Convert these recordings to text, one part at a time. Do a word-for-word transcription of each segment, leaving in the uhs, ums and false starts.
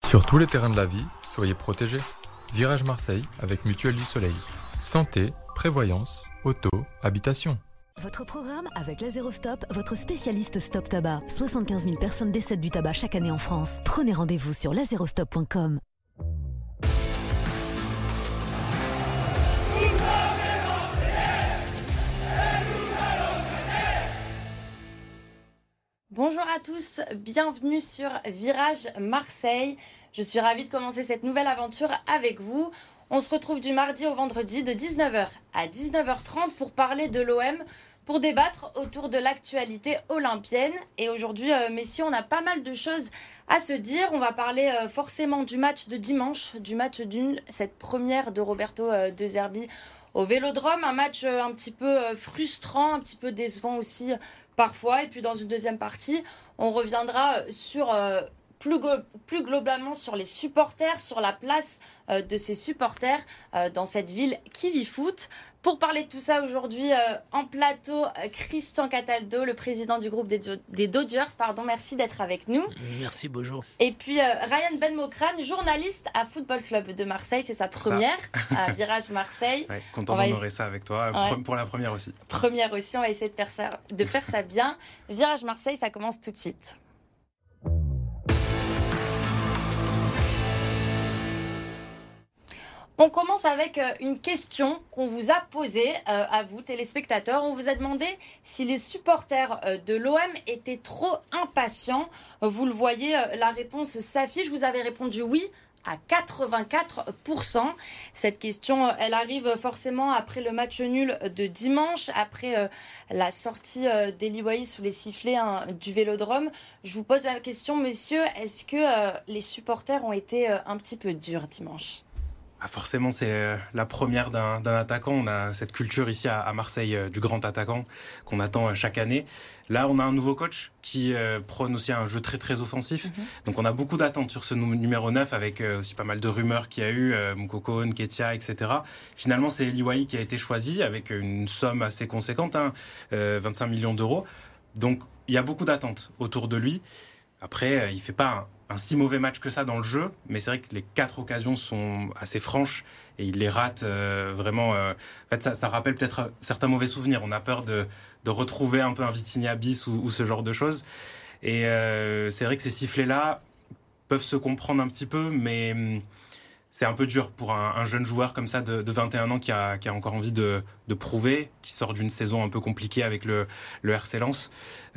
Sur tous les terrains de la vie, soyez protégés. Virage Marseille avec Mutuelle du Soleil. Santé, prévoyance, auto, habitation. Votre programme avec la Zéro Stop, votre spécialiste stop tabac. soixante-quinze mille personnes décèdent du tabac chaque année en France. Prenez rendez-vous sur la zéro stop point com. Bonjour à tous, bienvenue sur Virage Marseille. Je suis ravie de commencer cette nouvelle aventure avec vous. On se retrouve du mardi au vendredi de dix-neuf heures à dix-neuf heures trente pour parler de l'O M, pour débattre autour de l'actualité olympienne. Et aujourd'hui, euh, messieurs, on a pas mal de choses à se dire. On va parler euh, forcément du match de dimanche, du match d'une, cette première de Roberto euh, De Zerbi au Vélodrome. Un match euh, un petit peu euh, frustrant, un petit peu décevant aussi euh, parfois. Et puis dans une deuxième partie, on reviendra sur, euh, plus, go- plus globalement sur les supporters, sur la place euh, de ces supporters euh, dans cette ville qui vit foot. Pour parler de tout ça aujourd'hui, euh, en plateau, euh, Christian Cataldo, le président du groupe des, des Dodgers. Pardon, merci d'être avec nous. Merci, bonjour. Et puis euh, Ryan Ben-Mokrane, journaliste à Football Club de Marseille. C'est sa première à Virage Marseille. Ouais, content d'honorer ça avec toi, ouais. pour la première aussi. Première aussi, on va essayer de faire ça, de faire ça bien. Virage Marseille, ça commence tout de suite. On commence avec une question qu'on vous a posée euh, à vous, téléspectateurs. On vous a demandé si les supporters euh, de l'O M étaient trop impatients. Vous le voyez, euh, la réponse s'affiche. Vous avez répondu oui à quatre-vingt-quatre pour cent. Cette question, elle arrive forcément après le match nul de dimanche, après euh, la sortie euh, d'Eli Wahi sous les sifflets hein, du Vélodrome. Je vous pose la question, messieurs, est-ce que euh, les supporters ont été euh, un petit peu durs dimanche ? Ah, forcément, c'est la première d'un, d'un attaquant. On a cette culture ici à, à Marseille euh, du grand attaquant qu'on attend chaque année. Là, on a un nouveau coach qui euh, prône aussi un jeu très très offensif. Mm-hmm. Donc on a beaucoup d'attentes sur ce nou- numéro neuf avec euh, aussi pas mal de rumeurs qu'il y a eu, euh, Moukoko, Nketiah, et cetera. Finalement, c'est Eli Wahi qui a été choisi avec une somme assez conséquente, hein, euh, vingt-cinq millions d'euros. Donc il y a beaucoup d'attentes autour de lui. Après, euh, il ne fait pas un un si mauvais match que ça dans le jeu, mais c'est vrai que les quatre occasions sont assez franches et il les rate euh, vraiment. Euh, en fait, ça, ça rappelle peut-être certains mauvais souvenirs. On a peur de, de retrouver un peu un Vitinha bis ou, ou ce genre de choses. Et euh, c'est vrai que ces sifflets-là peuvent se comprendre un petit peu, mais hum, c'est un peu dur pour un, un jeune joueur comme ça de, de vingt et un ans qui a, qui a encore envie de, de prouver, qui sort d'une saison un peu compliquée avec le, le R C Lens.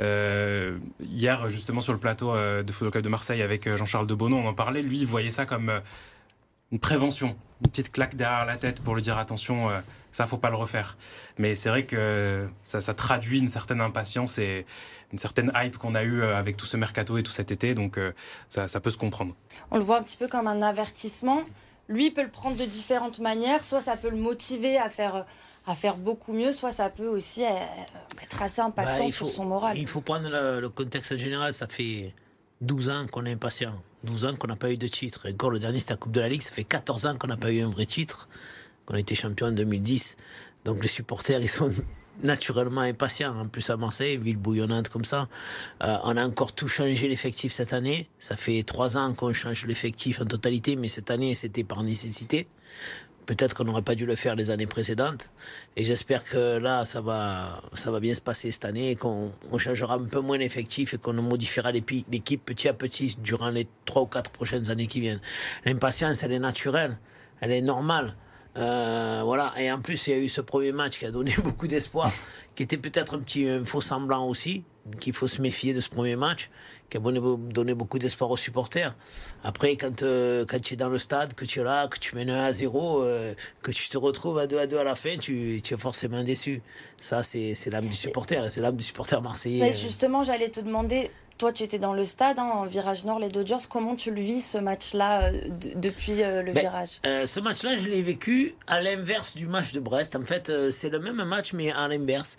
Euh, hier, justement, sur le plateau euh, de Football Club de Marseille avec Jean-Charles Debono, on en parlait. Lui, il voyait ça comme euh, une prévention, une petite claque derrière la tête pour lui dire attention, euh, ça, faut pas le refaire. Mais c'est vrai que ça, ça traduit une certaine impatience et une certaine hype qu'on a eue avec tout ce mercato et tout cet été. Donc, euh, ça, ça peut se comprendre. On le voit un petit peu comme un avertissement. Lui, il peut le prendre de différentes manières. Soit ça peut le motiver à faire, à faire beaucoup mieux, soit ça peut aussi être assez impactant bah, faut, sur son moral. Il faut prendre le, le contexte général. Ça fait douze ans qu'on est impatient. douze ans qu'on n'a pas eu de titre. Et encore, le dernier, c'était la Coupe de la Ligue. Ça fait quatorze ans qu'on n'a pas eu un vrai titre. Qu'on a été champion en deux mille dix. Donc les supporters, ils sont naturellement impatients. En plus à Marseille, ville bouillonnante comme ça. Euh, on a encore tout changé l'effectif cette année. Ça fait trois ans qu'on change l'effectif en totalité, mais cette année, c'était par nécessité. Peut-être qu'on n'aurait pas dû le faire les années précédentes. Et j'espère que là, ça va, ça va bien se passer cette année et qu'on on changera un peu moins l'effectif et qu'on modifiera l'équipe petit à petit durant les trois ou quatre prochaines années qui viennent. L'impatience, elle est naturelle, elle est normale. Euh, voilà, et en plus il y a eu ce premier match qui a donné beaucoup d'espoir, qui était peut-être un petit un faux semblant aussi, qu'il faut se méfier de ce premier match, qui a donné beaucoup d'espoir aux supporters. Après, quand, euh, quand tu es dans le stade, que tu es là, que tu mènes un à zéro, euh, que tu te retrouves à deux à deux à la fin, tu, tu es forcément déçu. Ça, c'est, c'est l'âme du supporter, c'est l'âme du supporter marseillais. Mais justement, j'allais te demander, toi tu étais dans le stade, hein, en virage nord, les Dodgers, comment tu le vis ce match-là euh, d- depuis euh, le ben, virage euh, Ce match-là, je l'ai vécu à l'inverse du match de Brest. En fait, euh, c'est le même match, mais à l'inverse.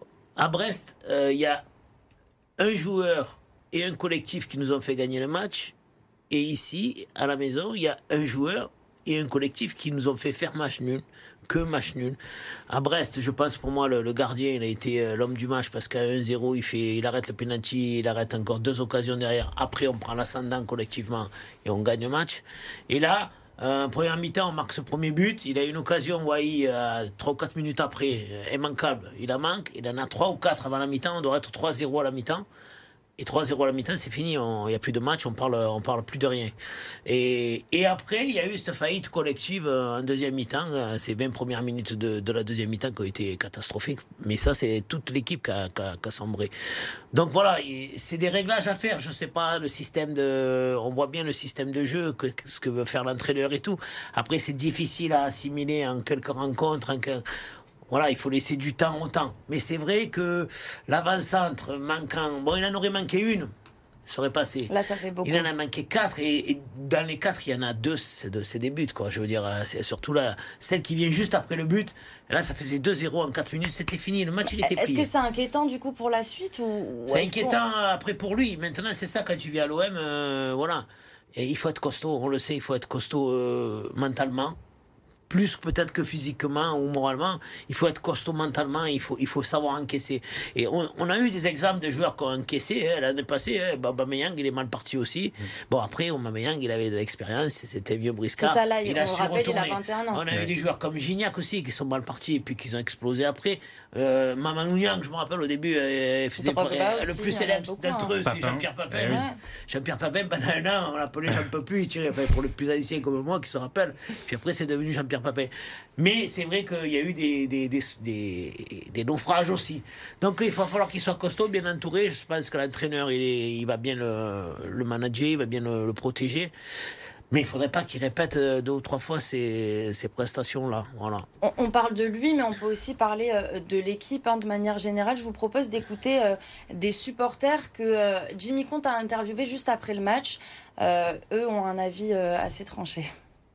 À Brest, il euh, y a un joueur et un collectif qui nous ont fait gagner le match. Et ici, à la maison, il y a un joueur et un collectif qui nous ont fait faire match nul, que match nul. À Brest, je pense pour moi, le, le gardien, il a été euh, l'homme du match parce qu'à un zéro, il, fait, il arrête le penalty, il arrête encore deux occasions derrière. Après, on prend l'ascendant collectivement et on gagne le match. Et là, euh, première mi-temps, on marque ce premier but. Il a une occasion, Wai, euh, trois ou quatre minutes après, euh, immanquable. Il en manque, il en a trois ou quatre avant la mi-temps. On doit être trois zéro à la mi-temps. Et trois zéro à la mi-temps, c'est fini. Il n'y a plus de match, on parle, on parle plus de rien. Et, et après, il y a eu cette faillite collective euh, en deuxième mi-temps. Euh, ces vingt premières minutes de, de la deuxième mi-temps qui ont été catastrophiques. Mais ça, c'est toute l'équipe qui a, qui a, qui a sombré. Donc voilà, c'est des réglages à faire. Je ne sais pas, le système de... On voit bien le système de jeu, que, ce que veut faire l'entraîneur et tout. Après, c'est difficile à assimiler en quelques rencontres, en quelques... Voilà, il faut laisser du temps au temps. Mais c'est vrai que l'avant-centre manquant... Bon, il en aurait manqué une, ça serait passé. Là, ça fait beaucoup. Il en a manqué quatre, et, et dans les quatre, il y en a deux, c'est de, c'est des buts, quoi. Je veux dire, c'est surtout là, celle qui vient juste après le but. Et là, ça faisait deux zéro en quatre minutes, c'était fini. Le match, il était plié. Est-ce que c'est inquiétant, du coup, pour la suite ou... C'est inquiétant après pour lui. Maintenant, c'est ça, quand tu viens à l'O M, euh, voilà. Et il faut être costaud, on le sait, il faut être costaud euh, mentalement. Plus peut-être que physiquement ou moralement, il faut être costaud mentalement, il faut, il faut savoir encaisser. Et on, on a eu des exemples de joueurs qui ont encaissé, hein, l'année passée, hein, Aubameyang, il est mal parti aussi. Mmh. Bon, après, Aubameyang, il avait de l'expérience, c'était vieux briscard. C'est ça, là, il on a le su rappelle, retourner. il a vingt et un ans. On a ouais. eu des joueurs comme Gignac aussi, qui sont mal partis et puis qui ont explosé après. Euh, Mamadou Niang, je me rappelle au début, euh, faisait pas, euh, le plus célèbre d'entre eux, c'est Jean-Pierre Papin. Oui. Jean-Pierre Papin, pendant un an, on l'appelait J'en peux plus, il tirait, enfin, pour les plus anciens comme moi qui se rappellent. Puis après, c'est devenu Jean-Pierre Papin. Mais c'est vrai qu'il y a eu des, des, des, des, des naufrages aussi. Donc il va falloir qu'il soit costaud, bien entouré. Je pense que l'entraîneur, il, est, il va bien le, le manager, il va bien le, le protéger. Mais il ne faudrait pas qu'il répète deux ou trois fois ces, ces prestations-là. Voilà. On, on parle de lui, mais on peut aussi parler euh, de l'équipe hein, de manière générale. Je vous propose d'écouter euh, des supporters que euh, Jimmy Conte a interviewé juste après le match. Euh, eux ont un avis euh, assez tranché.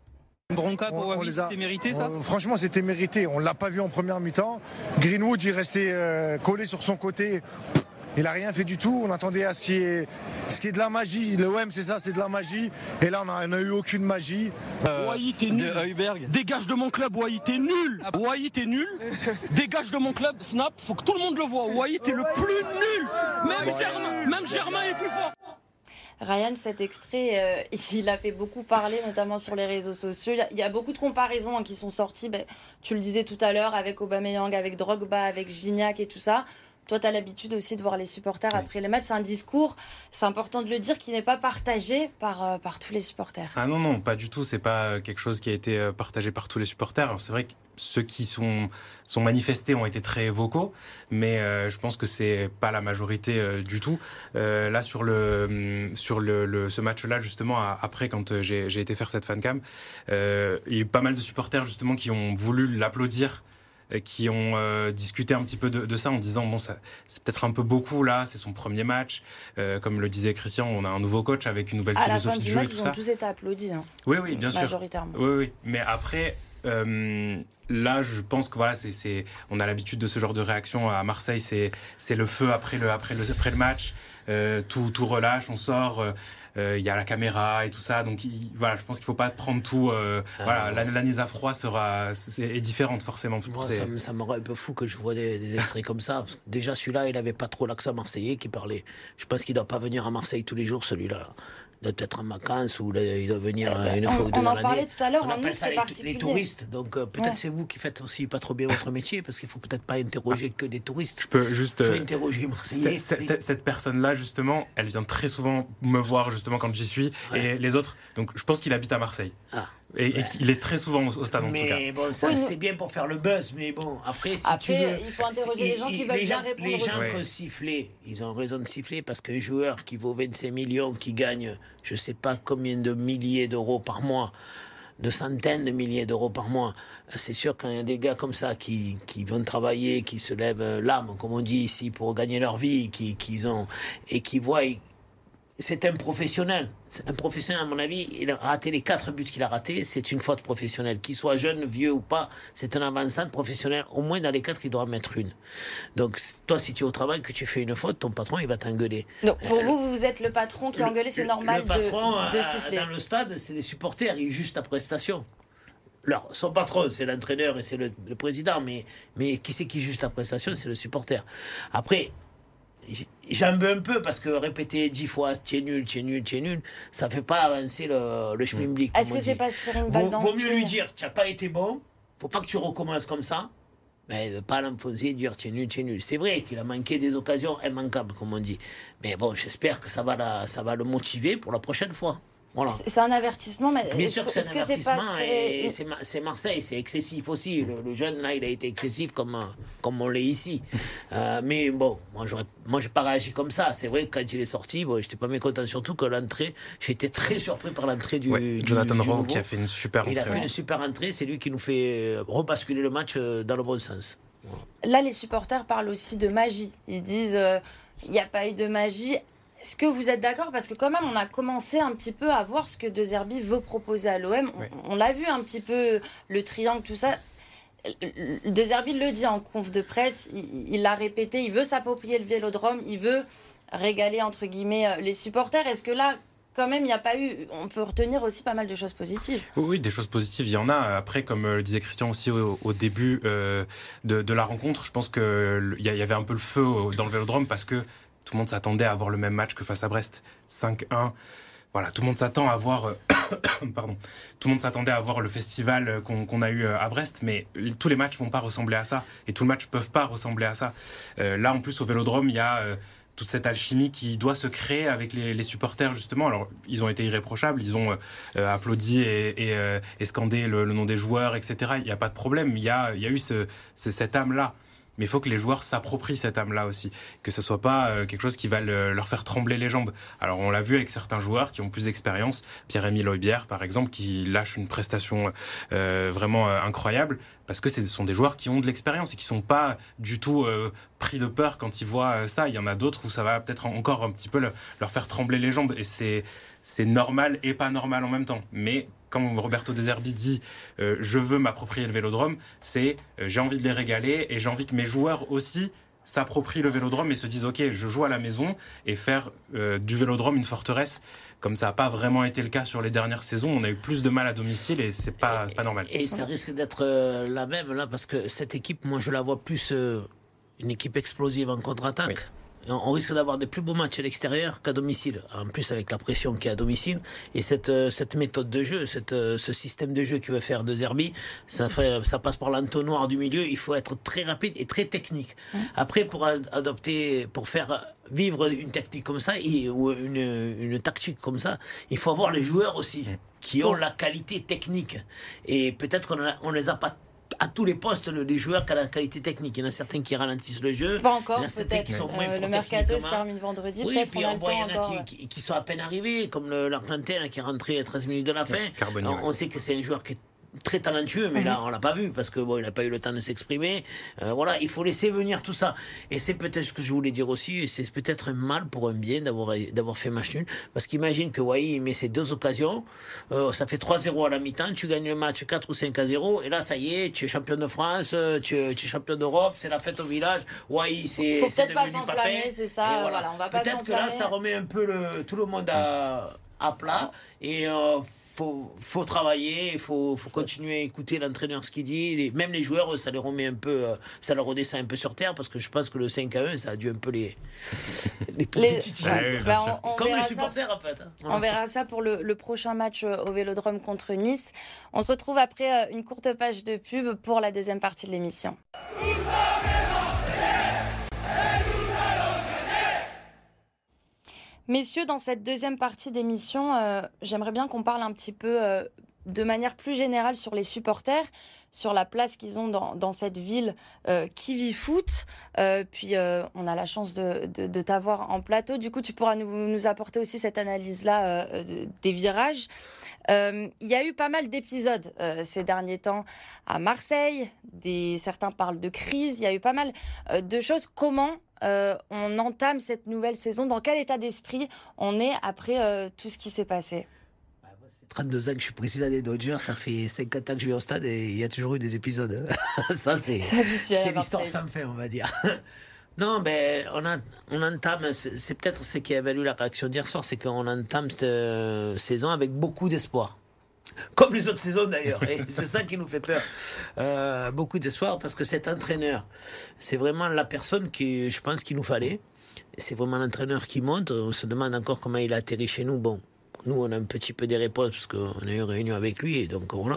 Bronca pour Wabi, c'était mérité ça euh, Franchement, c'était mérité. On ne l'a pas vu en première mi-temps. Greenwood, il restait euh, collé sur son côté. Il n'a rien fait du tout. On attendait à ce qu'il y ait, ce qui est de la magie. Le O M, c'est ça, c'est de la magie. Et là, on n'a eu aucune magie. Euh, Wai, t'es nul. De Dégage de mon club, Wai, t'es nul. Wai, t'es nul. Dégage de mon club, Snap, faut que tout le monde le voit. Wai, t'es le plus nul. Même Germain, même Germain est plus fort. Ryan, cet extrait, euh, il a fait beaucoup parler, notamment sur les réseaux sociaux. Il y a beaucoup de comparaisons hein, qui sont sorties. Ben, tu le disais tout à l'heure, avec Aubameyang, avec Drogba, avec Gignac et tout ça. Toi, tu as l'habitude aussi de voir les supporters après les matchs. C'est un discours, c'est important de le dire, qui n'est pas partagé par, euh, par tous les supporters. Ah non, non, pas du tout. C'est pas quelque chose qui a été partagé par tous les supporters. Alors, c'est vrai que ceux qui sont, sont manifestés ont été très vocaux, mais euh, je pense que c'est pas la majorité euh, du tout. Euh, là, sur, le, sur le, le, ce match-là, justement, à, après, quand j'ai, j'ai été faire cette fancam, euh, il y a eu pas mal de supporters, justement, qui ont voulu l'applaudir, qui ont euh, discuté un petit peu de, de ça en disant bon, ça, c'est peut-être un peu beaucoup là, c'est son premier match. Euh, comme le disait Christian, on a un nouveau coach avec une nouvelle à philosophie de jeu match, et tout ça. À la fin du match, ils ont tous été applaudis. Hein, oui, oui, bien sûr. Majoritairement. Oui, oui. Mais après, euh, là, je pense que voilà, c'est, c'est, on a l'habitude de ce genre de réaction à Marseille. C'est, c'est le feu après le, après le, après le match. Euh, tout, tout relâche, on sort. Euh, il euh, y a la caméra et tout ça, donc il, voilà, je pense qu'il ne faut pas prendre tout. Euh, ah, voilà, ouais. L'analyse à froid sera c'est, est différente forcément. Moi, ces... ça, me, ça me rend un peu fou que je vois des, des extraits comme ça. Parce que déjà, celui-là, il n'avait pas trop l'accent marseillais qui parlait. Je pense qu'il ne doit pas venir à Marseille tous les jours, celui-là. Il doit être en vacances ou il doit venir euh, une on, fois ou deux on dans en l'année. parlait tout à l'heure, on en appelle nous, ça c'est les, particulier. les touristes. Donc euh, peut-être ouais. c'est vous qui faites aussi pas trop bien votre métier parce qu'il ne faut peut-être pas interroger que des touristes. Je peux juste. Il faut euh, interroger Marseillais. C'est, c'est, c'est, cette personne-là, justement, elle vient très souvent me voir justement quand j'y suis ouais. et les autres. Donc je pense qu'il habite à Marseille. Ah. Et, ouais. et qu'il est très souvent au, au stade, en mais tout cas. Mais bon, ça, oui, c'est bien pour faire le buzz, mais bon, après, si après, tu veux... il faut interroger les gens qui veulent bien répondre. Les gens aussi. qui ont sifflé, ils ont raison de siffler, parce qu'un joueur qui vaut vingt-cinq millions, qui gagne, je ne sais pas combien de milliers d'euros par mois, de centaines de milliers d'euros par mois, c'est sûr qu'il y a des gars comme ça qui, qui vont travailler, qui se lèvent l'âme, comme on dit ici, pour gagner leur vie, qui, qui ont, et qui voient... C'est un professionnel. C'est un professionnel, à mon avis, il a raté les quatre buts qu'il a ratés, c'est une faute professionnelle. Qu'il soit jeune, vieux ou pas, c'est un avançant professionnel. Au moins, dans les quatre, il doit en mettre une. Donc, toi, si tu es au travail, que tu fais une faute, ton patron, il va t'engueuler. Donc, pour euh, vous, vous êtes le patron qui engueule, c'est normal le patron, de, de siffler. Dans le stade, c'est les supporters, ils jugent ta prestation. leur, son patron, c'est l'entraîneur et c'est le, le président, mais, mais qui c'est qui juge la prestation? C'est le supporter. Après, j'en veux un peu parce que répéter dix fois tu es nul, tu es nul, tu es nul, ça fait pas avancer le, le schmilblick. Est-ce que c'est pas se tirer une balle vaut, dans vaut le mieux pied. lui dire tu n'as pas été bon, faut pas que tu recommences comme ça, mais pas l'enfoncer et dire tu es nul, tu es nul. C'est vrai qu'il a manqué des occasions immanquables, comme on dit. Mais bon, j'espère que ça va, la, ça va le motiver pour la prochaine fois. Voilà. C'est un avertissement, mais bien sûr que c'est un est-ce que avertissement c'est pas tiré... et c'est, c'est Marseille, c'est excessif aussi. Le, le jeune là, il a été excessif comme, comme on l'est ici. Euh, mais bon, moi, j'aurais, moi, j'ai pas réagi comme ça. C'est vrai que quand il est sorti, bon, j'étais pas mécontent, surtout que l'entrée, j'étais très surpris par l'entrée du, ouais, du Jonathan du Rowe qui a fait une super entrée. Il a fait ouais. une super entrée, c'est lui qui nous fait rebasculer le match dans le bon sens. Voilà. Là, les supporters parlent aussi de magie. Ils disent euh, il n'y a pas eu de magie. Est-ce que vous êtes d'accord? Parce que quand même, on a commencé un petit peu à voir ce que De Zerbi veut proposer à l'O M. Oui. On, on l'a vu un petit peu, le triangle, tout ça. De Zerbi le dit en conf de presse, il, il l'a répété, il veut s'approprier le Vélodrome, il veut régaler, entre guillemets, les supporters. Est-ce que là, quand même, il n'y a pas eu... On peut retenir aussi pas mal de choses positives. Oui, oui, des choses positives, il y en a. Après, comme le disait Christian aussi au, au début euh, de, de la rencontre, je pense qu'il y, y avait un peu le feu dans le Vélodrome parce que tout le monde s'attendait à avoir le même match que face à Brest, cinq un. Voilà, tout le monde s'attend à voir, euh, pardon, tout le monde s'attendait à voir le festival qu'on, qu'on a eu à Brest, mais tous les matchs vont pas ressembler à ça, et tous les matchs peuvent pas ressembler à ça. Euh, là, en plus, au Vélodrome, il y a euh, toute cette alchimie qui doit se créer avec les, les supporters, justement. Alors, ils ont été irréprochables, ils ont euh, applaudi et, et, euh, et scandé le, le nom des joueurs, et cetera. Il n'y a pas de problème, il y a, il y a eu ce, ce, cette âme-là. Mais il faut que les joueurs s'approprient cette âme-là aussi, que ce ne soit pas euh, quelque chose qui va le, leur faire trembler les jambes. Alors on l'a vu avec certains joueurs qui ont plus d'expérience, Pierre-Emile Højbjerg par exemple, qui lâche une prestation euh, vraiment euh, incroyable, parce que ce sont des joueurs qui ont de l'expérience et qui ne sont pas du tout euh, pris de peur quand ils voient euh, ça. Il y en a d'autres où ça va peut-être encore un petit peu le, leur faire trembler les jambes, et c'est, c'est normal et pas normal en même temps. Mais quand Roberto De Zerbi dit euh, « je veux m'approprier le Vélodrome », c'est euh, « j'ai envie de les régaler et j'ai envie que mes joueurs aussi s'approprient le Vélodrome et se disent « ok, je joue à la maison » et faire euh, du Vélodrome une forteresse. Comme ça n'a pas vraiment été le cas sur les dernières saisons. On a eu plus de mal à domicile et c'est pas, c'est pas normal. Et ça risque d'être euh, la même là, parce que cette équipe, moi je la vois plus euh, une équipe explosive en contre-attaque. Oui. On risque d'avoir des plus beaux matchs à l'extérieur qu'à domicile, en plus avec la pression qu'il y a à domicile. Et cette, cette méthode de jeu, cette, ce système de jeu qu'il veut faire De Zerbi, ça, fait, ça passe par l'entonnoir du milieu. Il faut être très rapide et très technique. Mmh. Après, pour adopter, pour faire vivre une technique comme ça, ou une, une tactique comme ça, il faut avoir les joueurs aussi, mmh. qui ont la qualité technique. Et peut-être qu'on ne les a pas à tous les postes, les joueurs qui ont la qualité technique. Il y en a certains qui ralentissent le jeu. Pas encore, il y en a certains qui sont moins euh, le mercato se termine vendredi. Oui, peut-être puis on, on voit, il y en a encore... qui, qui, qui sont à peine arrivés, comme le, l'Argentin qui est rentré à treize minutes de la fin. Carboni, on, ouais. on sait que c'est un joueur qui est très talentueux, mais mm-hmm. là on l'a pas vu parce que bon, il n'a pas eu le temps de s'exprimer. Euh, voilà, il faut laisser venir tout ça. Et c'est peut-être ce que je voulais dire aussi, c'est peut-être un mal pour un bien d'avoir d'avoir fait match nul, parce qu'imagine que Wai met ses deux occasions, euh, ça fait trois zéro à la mi-temps, tu gagnes le match quatre ou cinq à zéro, et là ça y est, tu es champion de France, tu es, tu es champion d'Europe, c'est la fête au village. Wai, c'est faut c'est peut-être pas s'enflammer, c'est ça. Voilà. Voilà, on va pas peut-être que là ça remet un peu le, tout le monde à à plat, et euh, faut faut travailler, il faut faut continuer à écouter l'entraîneur ce qu'il dit, les, même les joueurs ça les remet un peu, euh, ça leur redescend un peu sur terre, parce que je pense que le cinq à un ça a dû un peu les les, les... Ouais, bah, on, on comme les ça, supporters en fait. On verra ça pour le, le prochain match au Vélodrome contre Nice. On se retrouve après une courte page de pub pour la deuxième partie de l'émission. Messieurs, dans cette deuxième partie d'émission, euh, j'aimerais bien qu'on parle un petit peu euh, de manière plus générale sur les supporters, sur la place qu'ils ont dans, dans cette ville euh, qui vit foot. Euh, puis euh, on a la chance de, de, de t'avoir en plateau. Du coup, tu pourras nous, nous apporter aussi cette analyse-là euh, des virages. Euh, il y a eu pas mal d'épisodes euh, ces derniers temps à Marseille. Des, certains parlent de crise. Il y a eu pas mal euh, de choses. Comment Euh, on entame cette nouvelle saison? Dans quel état d'esprit on est après euh, tout ce qui s'est passé? Ça fait trente-deux ans que je suis président des Dodgers, ça fait cinquante ans que je vais au stade et il y a toujours eu des épisodes. Ça, c'est, c'est l'histoire sans fin, on va dire. Non, ben, on, a, on entame, c'est, c'est peut-être ce qui a valu la réaction d'hier soir, c'est qu'on entame cette euh, saison avec beaucoup d'espoir. comme les autres saisons d'ailleurs. Et c'est ça qui nous fait peur. Euh, beaucoup d'espoir parce que cet entraîneur, c'est vraiment la personne qui, je pense, qu'il nous fallait. C'est vraiment l'entraîneur qui monte. On se demande encore comment il a atterri chez nous. Bon, nous, on a un petit peu des réponses parce qu'on a eu une réunion avec lui. Et donc, voilà.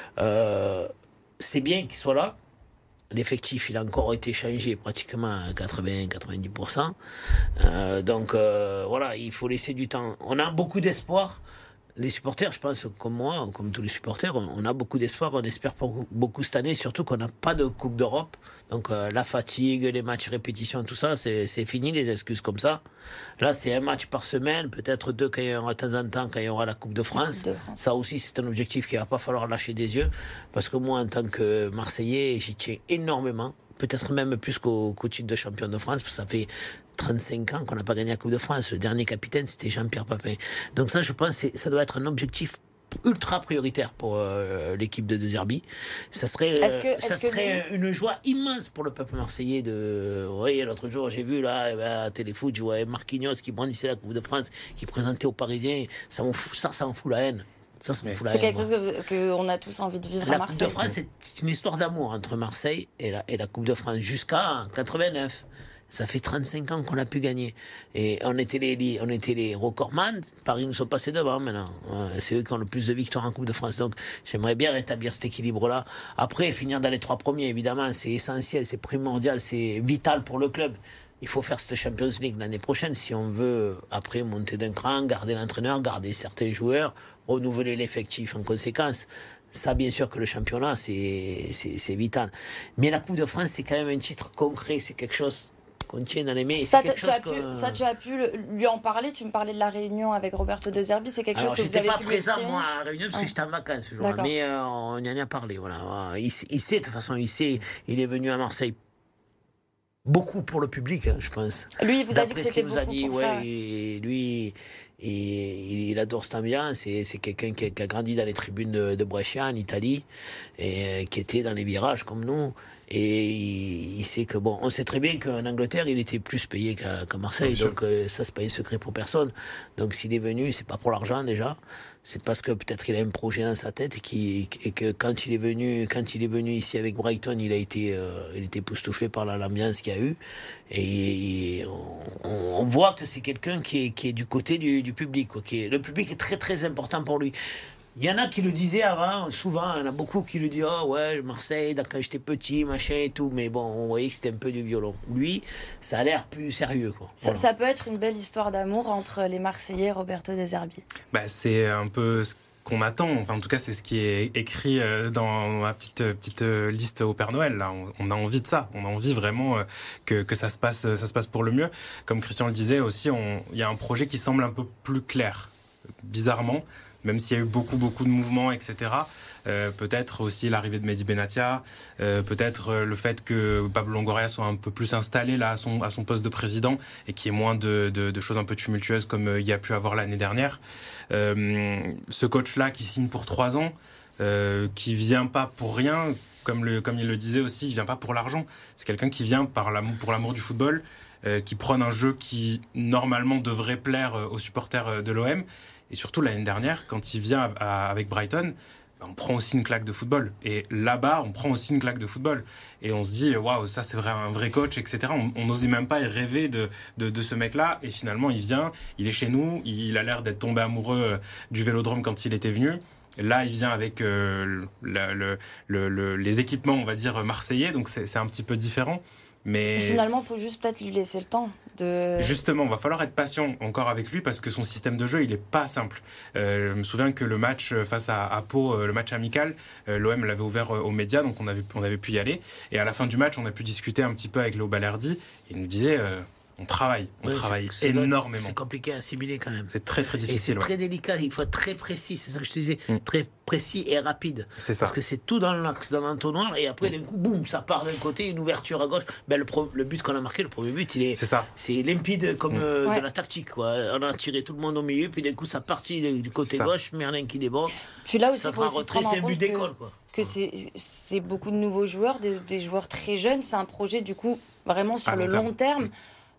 Euh, c'est bien qu'il soit là. L'effectif, il a encore été changé pratiquement à quatre-vingts à quatre-vingt-dix pour cent. Euh, donc, euh, voilà, il faut laisser du temps. On a beaucoup d'espoir. Les supporters, je pense, comme moi, comme tous les supporters, on, on a beaucoup d'espoir. On espère beaucoup, beaucoup cette année, surtout qu'on n'a pas de Coupe d'Europe. Donc, euh, la fatigue, les matchs répétitions, tout ça, c'est, c'est fini, les excuses comme ça. Là, c'est un match par semaine, peut-être deux quand il y aura de temps en temps, quand il y aura la Coupe de France. Coupe de France. Ça aussi, c'est un objectif qu'il ne va pas falloir lâcher des yeux. Parce que moi, en tant que Marseillais, j'y tiens énormément. Peut-être même plus qu'au, qu'au titre de champion de France, parce que ça fait trente-cinq ans qu'on n'a pas gagné la Coupe de France. Le dernier capitaine, c'était Jean-Pierre Papin. Donc ça, je pense que ça doit être un objectif ultra prioritaire pour euh, l'équipe de De Zerbi. Ça serait, est-ce que, ça est-ce serait que... une joie immense pour le peuple marseillais de... Oui, l'autre jour, j'ai vu là, à Téléfoot, je vois Marquinhos qui brandissait la Coupe de France, qui présentait aux Parisiens. Ça m'en fout, ça, ça m'en fout la haine. Ça, ça m'en fout la c'est haine, quelque moi. chose que, qu'on a tous envie de vivre la à Marseille. La Coupe de France, c'est, c'est une histoire d'amour entre Marseille et la, et la Coupe de France jusqu'à quatre-vingt-neuf. Ça fait trente-cinq ans qu'on l'a pu gagner. Et on était les, on était les recordman. Paris nous sont passés devant maintenant. C'est eux qui ont le plus de victoires en Coupe de France. Donc, j'aimerais bien rétablir cet équilibre-là. Après, finir dans les trois premiers, évidemment, c'est essentiel, c'est primordial, c'est vital pour le club. Il faut faire cette Champions League l'année prochaine si on veut, après, monter d'un cran, garder l'entraîneur, garder certains joueurs, renouveler l'effectif en conséquence. Ça, bien sûr que le championnat, c'est, c'est, c'est vital. Mais la Coupe de France, c'est quand même un titre concret. C'est quelque chose qu'on tient dans les mains. Ça, tu as pu, ça, tu as pu lui en parler. Tu me parlais de la réunion avec Roberto De Zerbi. C'est quelque Alors, chose que vous avez pu j'étais pas présent, moi, à la réunion, parce ouais. que j'étais en vacances ce jour-là. Mais euh, on y en a parlé. Voilà. Il, il sait, de toute façon, il sait. Il est venu à Marseille beaucoup pour le public, hein, je pense. Lui, il vous D'après a dit que c'était beaucoup nous a dit, pour ouais, ça. Et lui, et il adore cette ambiance. Et c'est quelqu'un qui a, qui a grandi dans les tribunes de, de Brescia, en Italie, et qui était dans les virages comme nous. Et il, il sait que, bon, on sait très bien qu'en Angleterre, il était plus payé qu'à, qu'à Marseille. Bien donc, euh, ça, c'est pas un secret pour personne. Donc, s'il est venu, c'est pas pour l'argent, déjà. C'est parce que peut-être qu'il a un projet dans sa tête et, qui, et que quand il est venu, quand il est venu ici avec Brighton, il a été, euh, il était époustouflé par la, l'ambiance qu'il y a eu. Et, et on, on voit que c'est quelqu'un qui est, qui est du côté du, du public, quoi, qui est, le public est très, très important pour lui. Il y en a qui le disaient avant, souvent, il y en a beaucoup qui le disent « Oh ouais, Marseille, quand j'étais petit, machin et tout », mais bon, on voyait que c'était un peu du violon. Lui, ça a l'air plus sérieux, quoi. Ça, voilà. ça peut être une belle histoire d'amour entre les Marseillais et Roberto De Zerbi. Bah, c'est un peu ce qu'on attend, enfin en tout cas c'est ce qui est écrit dans ma petite, petite liste au Père Noël. Là. On, on a envie de ça, on a envie vraiment que, que ça, se passe, ça se passe pour le mieux. Comme Christian le disait aussi, il y a un projet qui semble un peu plus clair, bizarrement. Même s'il y a eu beaucoup, beaucoup de mouvements, et cetera. Euh, peut-être aussi l'arrivée de Mehdi Benatia, euh, peut-être le fait que Pablo Longoria soit un peu plus installé là, à, son, à son poste de président et qu'il y ait moins de, de, de choses un peu tumultueuses comme il y a pu avoir l'année dernière. Euh, ce coach-là qui signe pour trois ans, euh, qui ne vient pas pour rien, comme, le, comme il le disait aussi, il ne vient pas pour l'argent. C'est quelqu'un qui vient par l'amour, pour l'amour du football, euh, qui prône un jeu qui normalement devrait plaire aux supporters de l'O M. Et surtout, l'année dernière, quand il vient à, à, avec Brighton, on prend aussi une claque de football. Et là-bas, on prend aussi une claque de football. Et on se dit, waouh, ça, c'est vrai, un vrai coach, et cetera. On n'osait même pas rêver de, de, de ce mec-là. Et finalement, il vient, il est chez nous. Il a l'air d'être tombé amoureux du Vélodrome quand il était venu. Là, il vient avec euh, le, le, le, le, les équipements, on va dire, marseillais. Donc, c'est, c'est un petit peu différent. Mais finalement, il faut juste peut-être lui laisser le temps. De... Justement, il va falloir être patient encore avec lui parce que son système de jeu, il n'est pas simple. Euh, je me souviens que le match face à, à Pau, le match amical, euh, l'O M l'avait ouvert aux médias, donc on avait, on avait pu y aller. Et à la fin du match, on a pu discuter un petit peu avec Léo Balerdi. Il nous disait... Euh, On travaille, on ouais, travaille c'est, énormément. C'est compliqué à assimiler quand même. C'est très très difficile. Et c'est ouais. très délicat, il faut être très précis, c'est ça que je te disais, mm. très précis et rapide. C'est ça. Parce que c'est tout dans l'axe, dans l'entonnoir, et après d'un coup, boum, ça part d'un côté, une ouverture à gauche. Ben, le, pro, le but qu'on a marqué, le premier but, il est, c'est, ça. c'est limpide comme mm. euh, ouais. de la tactique. Quoi. On a tiré tout le monde au milieu, puis d'un coup, ça partit du côté gauche, Merlin qui déborde. Puis là aussi, ça il faut aussi retrait, prendre c'est un but que... d'école. Quoi. que c'est, c'est beaucoup de nouveaux joueurs, des, des joueurs très jeunes. C'est un projet, du coup, vraiment sur à le long terme. long terme.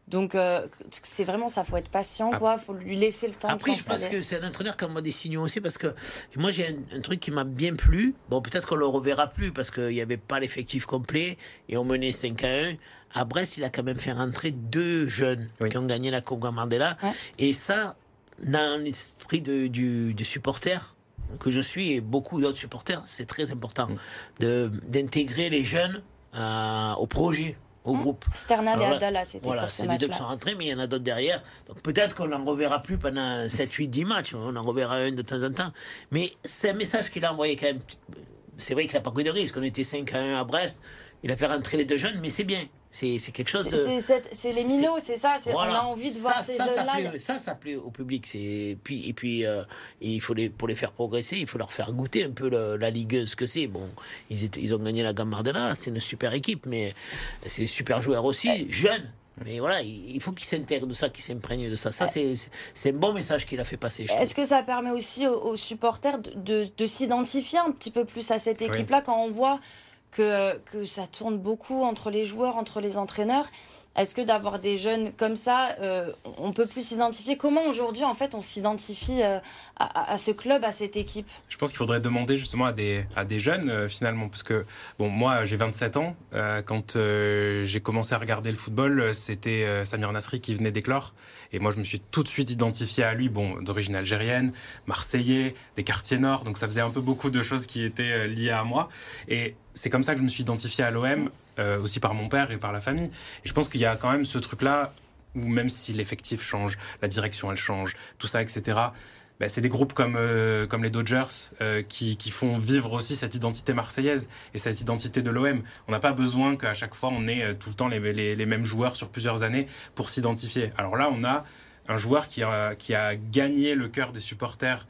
Donc, euh, c'est vraiment ça, il faut être patient, quoi. Il faut lui laisser le temps Après, de je pense s'installer. que c'est un entraîneur qui envoie des signaux aussi, parce que moi, j'ai un, un truc qui m'a bien plu. Bon, peut-être qu'on le reverra plus, parce qu'il n'y avait pas l'effectif complet, et on menait cinq à un. À Brest, il a quand même fait rentrer deux jeunes oui. qui ont gagné la Coupe Gambardella. Ouais. Et ça, dans l'esprit de, du, du supporter que je suis, et beaucoup d'autres supporters, c'est très important mmh. de, d'intégrer les jeunes euh, au projet. Au mmh. groupe. Sternal et Abdallah, c'était voilà, pour ce c'est match-là. les deux qui sont rentrés, mais il y en a d'autres derrière. Donc peut-être qu'on n'en reverra plus pendant sept, huit, dix matchs. On en reverra un de temps en temps. Mais c'est un message qu'il a envoyé quand même. C'est vrai qu'il n'a pas pris de risque. On était cinq à un à Brest. Il a fait rentrer les deux jeunes, mais c'est bien. C'est, c'est quelque chose c'est, de... C'est, c'est, c'est les minots, c'est ça. C'est, voilà. On a envie de ça, voir ces ça, jeunes-là. Ça plaît, ça, ça plaît au public. C'est... Puis, et puis, euh, il faut les, pour les faire progresser, il faut leur faire goûter un peu le, la Ligue un, ce que c'est. Bon, ils, étaient, ils ont gagné la Gambardella, c'est une super équipe, mais c'est des super joueurs aussi, jeunes. Mais voilà, il faut qu'ils s'intègrent de ça, qu'ils s'imprègnent de ça. Ça, c'est, c'est un bon message qu'il a fait passer. Je Est-ce trouve. que ça permet aussi aux, aux supporters de, de, de s'identifier un petit peu plus à cette équipe-là, oui. quand on voit que, que ça tourne beaucoup entre les joueurs, entre les entraîneurs? Est-ce que d'avoir des jeunes comme ça, euh, on peut plus s'identifier? Comment aujourd'hui, en fait, on s'identifie euh, à, à ce club, à cette équipe? Je pense qu'il faudrait demander justement à des, à des jeunes, euh, finalement. Parce que, bon, moi, j'ai vingt-sept ans. Euh, quand euh, j'ai commencé à regarder le football, c'était euh, Samir Nasri qui venait d'éclore. Et moi, je me suis tout de suite identifié à lui, bon, d'origine algérienne, marseillais, des quartiers nord. Donc, ça faisait un peu beaucoup de choses qui étaient euh, liées à moi. Et c'est comme ça que je me suis identifié à l'O M. Euh, aussi par mon père et par la famille. Et je pense qu'il y a quand même ce truc-là où même si l'effectif change, la direction elle change, tout ça, et cetera, ben, c'est des groupes comme, euh, comme les Dodgers euh, qui, qui font vivre aussi cette identité marseillaise et cette identité de l'O M. On n'a pas besoin qu'à chaque fois on ait tout le temps les, les, les mêmes joueurs sur plusieurs années pour s'identifier. Alors là, on a un joueur qui a, qui a gagné le cœur des supporters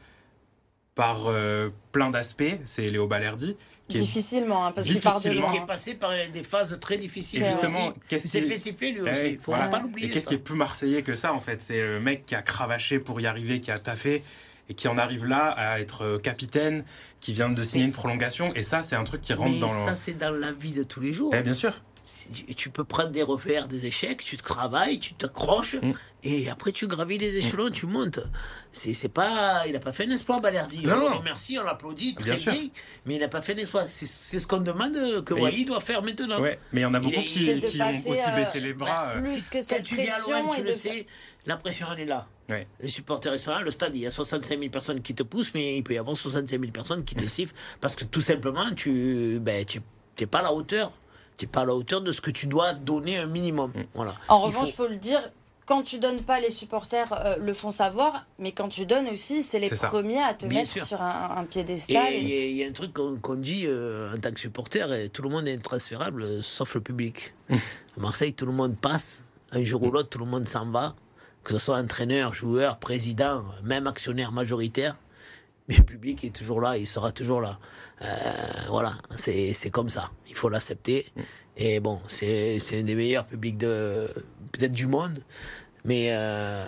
par euh, plein d'aspects, c'est Léo Balerdi. Qui difficilement, hein, parce qu'il part de loin. Qui est passé par des phases très difficiles. Et justement, qu'est-ce il s'est fait siffler lui aussi. Il faut voilà. pas l'oublier. Et qu'est-ce ça. qui est plus marseillais que ça en fait? C'est le mec qui a cravaché pour y arriver, qui a taffé et qui en arrive là à être capitaine, qui vient de signer mais, une prolongation. Et ça, c'est un truc qui rentre mais dans. Ça, le... c'est dans la vie de tous les jours. Eh, bien sûr. Tu peux prendre des revers, des échecs, tu te travailles, tu t'accroches, mmh. et après tu gravis les échelons, mmh. tu montes. C'est, c'est pas, il n'a pas fait un exploit, Balerdi. Non, on non. le remercie, on l'applaudit, très bien, bien, mais il n'a pas fait un exploit. C'est, c'est ce qu'on demande que mais Wally doit faire maintenant. Ouais, mais il y en a beaucoup est, qui, qui passer, ont aussi euh, baissé les bras. Bah, plus que cette Quand tu viens à l'O M, tu de... le sais, la pression elle est là. Ouais. Les supporters ils sont là, le stade, il y a soixante-cinq mille personnes qui te poussent, mais il peut y avoir soixante-cinq mille personnes qui te sifflent, parce que tout simplement, tu ben, tu n'es pas à la hauteur. Tu n'es pas à la hauteur de ce que tu dois donner un minimum. Voilà. En il revanche, il faut... faut le dire, quand tu donnes pas, les supporters euh, le font savoir, mais quand tu donnes aussi, c'est les c'est premiers à te Bien mettre sûr. sur un, un piédestal. Et il et... y, y a un truc qu'on, qu'on dit euh, en tant que supporter, et tout le monde est intransférable, euh, sauf le public. À Marseille, tout le monde passe, un jour ou l'autre, tout le monde s'en va, que ce soit entraîneur, joueur, président, même actionnaire majoritaire. Mais le public est toujours là, il sera toujours là. Euh, voilà, c'est, c'est comme ça. Il faut l'accepter. Et bon, c'est, c'est un des meilleurs publics de, peut-être du monde. Mais euh,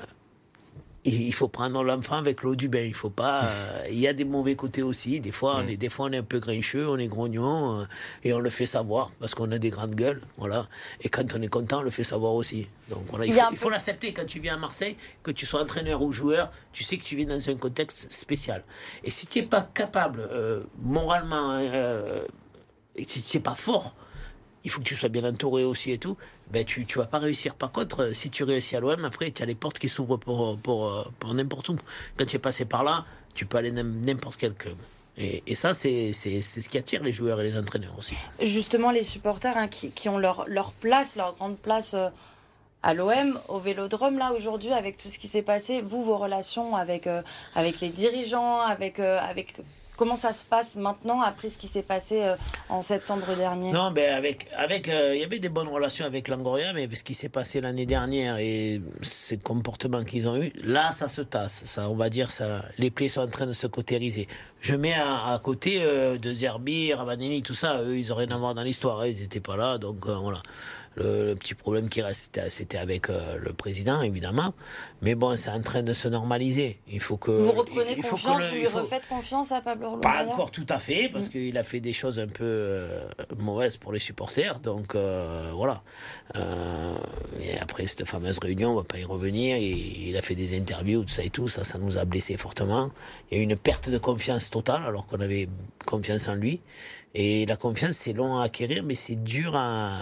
il faut prendre l'enfant avec l'eau du bain. Il faut pas. Euh, il y a des mauvais côtés aussi. Des fois, on est, des fois, on est un peu grincheux, on est grognon, euh, et on le fait savoir parce qu'on a des grandes gueules. Voilà. Et quand on est content, on le fait savoir aussi. Donc voilà, il, il, faut, il faut l'accepter quand tu viens à Marseille, que tu sois entraîneur ou joueur. Tu sais que tu viens dans un contexte spécial. Et si tu n'es pas capable, euh, moralement, euh, et si tu n'es pas fort, il faut que tu sois bien entouré aussi et tout. Ben tu tu vas pas réussir. Par contre, si tu réussis à l'O M, après, tu as les portes qui s'ouvrent pour, pour, pour n'importe où. Quand tu es passé par là, tu peux aller n'importe quel club. Et, et ça, c'est, c'est, c'est ce qui attire les joueurs et les entraîneurs aussi. Justement, les supporters hein, qui, qui ont leur, leur place, leur grande place euh, à l'O M, au Vélodrome, là, aujourd'hui, avec tout ce qui s'est passé, vous, vos relations avec, euh, avec les dirigeants, avec... Euh, avec comment ça se passe maintenant, après ce qui s'est passé euh, en septembre dernier? Non, ben avec, avec, euh, il y avait des bonnes relations avec Langoria, mais avec ce qui s'est passé l'année dernière et ces comportements qu'ils ont eu, là, ça se tasse. Ça, on va dire, ça, les plaies sont en train de se cautériser. Je mets à, à côté euh, de Zerbi, Ravanelli, tout ça, eux, ils n'ont rien à voir dans l'histoire, hein, ils n'étaient pas là, donc euh, voilà. Le, le petit problème qui reste, c'était, c'était avec euh, le président, évidemment. Mais bon, c'est en train de se normaliser. Il faut que... Vous reprenez il faut confiance, que le, vous lui faut... refaites confiance à Pablo Pas Longoria? encore tout à fait, parce mmh. qu'il a fait des choses un peu euh, mauvaises pour les supporters. Donc, euh, voilà. Euh, et après cette fameuse réunion, on ne va pas y revenir. Et, il a fait des interviews, tout ça et tout. Ça, ça nous a blessés fortement. Il y a eu une perte de confiance totale, alors qu'on avait confiance en lui. Et la confiance, c'est long à acquérir, mais c'est dur à...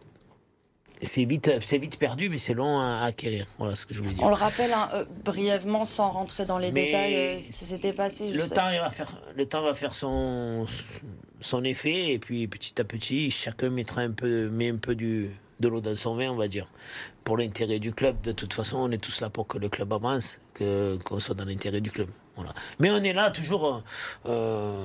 C'est vite, c'est vite perdu, mais c'est long à acquérir. Voilà ce que je voulais dire. On le rappelle hein, euh, brièvement, sans rentrer dans les mais détails, euh, ce qui s'était passé. Le temps, il va faire, le temps va faire son, son effet, et puis petit à petit, chacun mettra un peu, met un peu du, de l'eau dans son vin, on va dire. Pour l'intérêt du club, de toute façon, on est tous là pour que le club avance, que, qu'on soit dans l'intérêt du club. Voilà. Mais on est là toujours... Euh,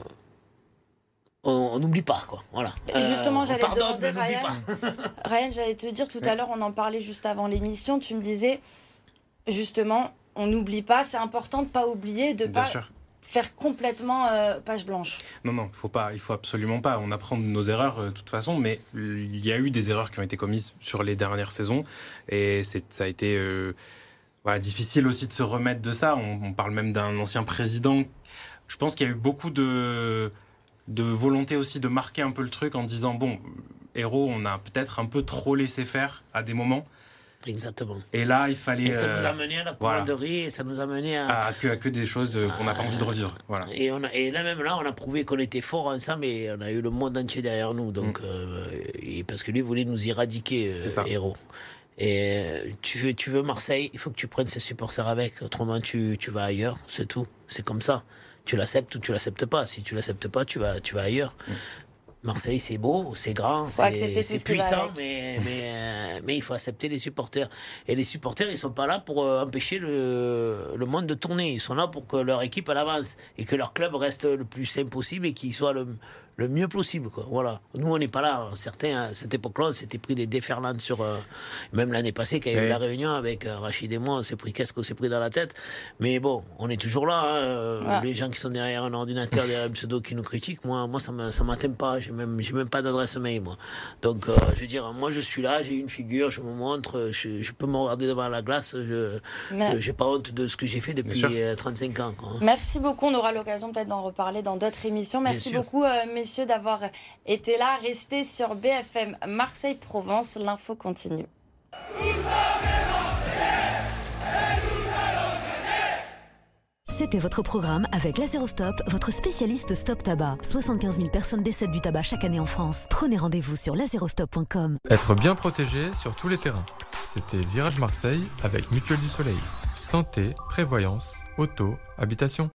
on n'oublie pas, quoi. Voilà. Justement, euh, j'allais pardonne, te demander, Ryan, Ryan, j'allais te dire tout à l'heure, on en parlait juste avant l'émission, tu me disais, justement, on n'oublie pas, c'est important de ne pas oublier, de ne pas sûr. faire complètement euh, page blanche. Non, non, faut pas, il faut absolument pas. On apprend de nos erreurs euh, de toute façon, mais il y a eu des erreurs qui ont été commises sur les dernières saisons, et c'est, ça a été euh, voilà, difficile aussi de se remettre de ça. On, on parle même d'un ancien président. Je pense qu'il y a eu beaucoup de... de volonté aussi de marquer un peu le truc en disant bon, Hérault, on a peut-être un peu trop laissé faire à des moments. Exactement. Et là, il fallait... Et ça euh, nous a mené à la commanderie, voilà. Et ça nous a mené à... à que, à que des choses qu'on n'a pas envie de revivre. Voilà. Et, on a, et là, même là, on a prouvé qu'on était forts ensemble et on a eu le monde entier derrière nous. Donc, mm. euh, et parce que lui voulait nous éradiquer, euh, Hérault. Et tu veux, tu veux Marseille, il faut que tu prennes ses supporters avec. Autrement, tu, tu vas ailleurs, c'est tout. C'est comme ça. Tu l'acceptes ou tu l'acceptes pas. Si tu l'acceptes pas, tu vas, tu vas ailleurs. Mmh. Marseille, c'est beau, c'est grand, c'est, c'est puissant, mais, mais, euh, mais il faut accepter les supporters. Et les supporters, ils sont pas là pour euh, empêcher le, le monde de tourner. Ils sont là pour que leur équipe elle avance et que leur club reste le plus sain possible et qu'il soit le, le mieux possible, quoi. Voilà. Nous, on n'est pas là. Certains, à cette époque-là, on s'était pris des déferlantes sur... Euh, même l'année passée, quand il y a eu oui. la réunion avec euh, Rachid et moi, on s'est pris qu'est-ce qu'on s'est pris dans la tête. Mais bon, on est toujours là. Hein, euh, ah. Les gens qui sont derrière un ordinateur, derrière un pseudo qui nous critiquent, moi, moi ça ne m'atteint pas. J'ai même, j'ai même pas d'adresse mail, moi. Donc, euh, je veux dire, moi, je suis là, j'ai une figure, je me montre, je, je peux me regarder devant la glace. Je n'ai pas honte de ce que j'ai fait depuis euh, trente-cinq ans. Quoi. Merci beaucoup. On aura l'occasion peut-être d'en reparler dans d'autres émissions. Merci beaucoup, euh, messieurs, d'avoir été là. Restez sur B F M Marseille-Provence. L'info continue. C'était votre programme avec Lazerostop, votre spécialiste stop tabac. soixante-quinze mille personnes décèdent du tabac chaque année en France. Prenez rendez-vous sur lazerostop point com. Être bien protégé sur tous les terrains. C'était Virage Marseille avec Mutuelle du Soleil. Santé, prévoyance, auto, habitation.